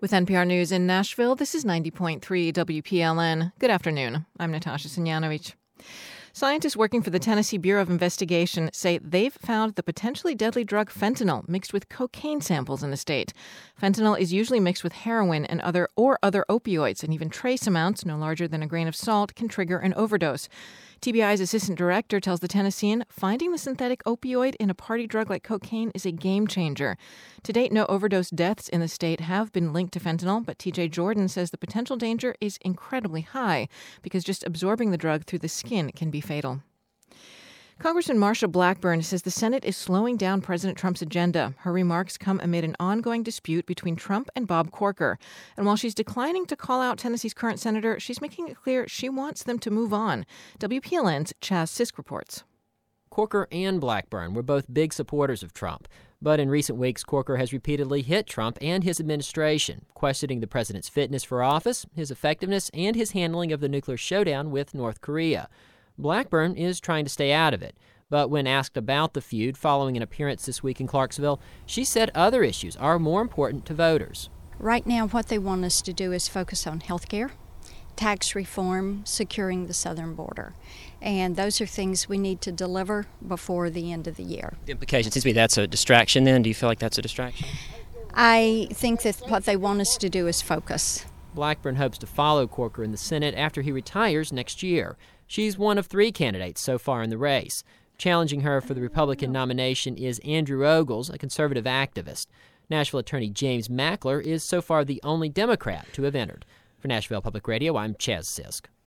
With NPR News in Nashville, this is 90.3 WPLN. Good afternoon. I'm Natasha Simjanovic. Scientists working for the Tennessee Bureau of Investigation say they've found the potentially deadly drug fentanyl mixed with cocaine samples in the state. Fentanyl is usually mixed with heroin and other opioids, and even trace amounts, no larger than a grain of salt, can trigger an overdose. TBI's assistant director tells the Tennessean finding the synthetic opioid in a party drug like cocaine is a game changer. To date, no overdose deaths in the state have been linked to fentanyl, but TJ Jordan says the potential danger is incredibly high because just absorbing the drug through the skin can be fatal. Congressman Marsha Blackburn says the Senate is slowing down President Trump's agenda. Her remarks come amid an ongoing dispute between Trump and Bob Corker. And while she's declining to call out Tennessee's current senator, she's making it clear she wants them to move on. WPLN's Chaz Sisk reports. Corker and Blackburn were both big supporters of Trump. But in recent weeks, Corker has repeatedly hit Trump and his administration, questioning the president's fitness for office, his effectiveness, and his handling of the nuclear showdown with North Korea. Blackburn is trying to stay out of it, but when asked about the feud following an appearance this week in Clarksville, she said other issues are more important to voters. Right now, what they want us to do is focus on health care, tax reform, securing the southern border. And those are things we need to deliver before the end of the year. The implication seems to be that's a distraction then. Do you feel like that's a distraction? I think that what they want us to do is focus. Blackburn hopes to follow Corker in the Senate after he retires next year. She's one of 3 candidates so far in the race. Challenging her for the Republican nomination is Andrew Ogles, a conservative activist. Nashville attorney James Mackler is so far the only Democrat to have entered. For Nashville Public Radio, I'm Chaz Sisk.